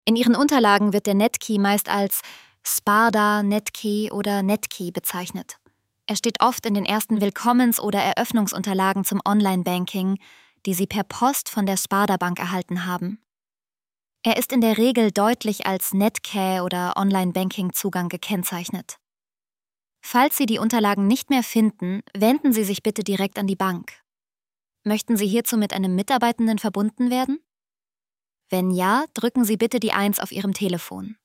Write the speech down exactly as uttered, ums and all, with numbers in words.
In Ihren Unterlagen wird der Netkey meist als Sparda, Netkey oder Netkey bezeichnet. Er steht oft in den ersten Willkommens- oder Eröffnungsunterlagen zum Online-Banking, die Sie per Post von der Sparda Bank erhalten haben. Er ist in der Regel deutlich als Netcare oder Online-Banking-Zugang gekennzeichnet. Falls Sie die Unterlagen nicht mehr finden, wenden Sie sich bitte direkt an die Bank. Möchten Sie hierzu mit einem Mitarbeitenden verbunden werden? Wenn ja, drücken Sie bitte die eins auf Ihrem Telefon.